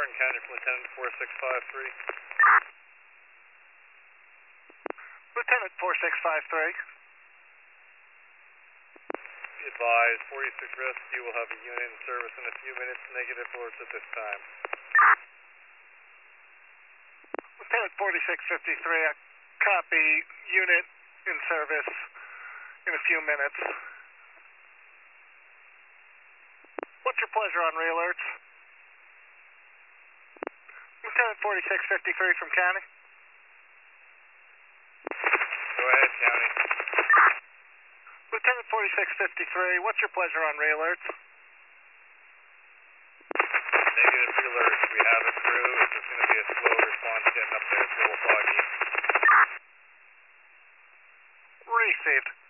Martin County from Lieutenant 4653. Lieutenant 4653. Be advised, 46 Rescue will have a unit in service in a few minutes. Negative alerts at this time. Lieutenant 4653, I copy. Unit in service in a few minutes. What's your pleasure on re-alerts? Lieutenant 4653 from County. Go ahead, County. Lieutenant 4653, what's your pleasure on re-alerts? Negative re-alerts. We have it through. It's just going to be a slow response getting up there. It's a little foggy. Received.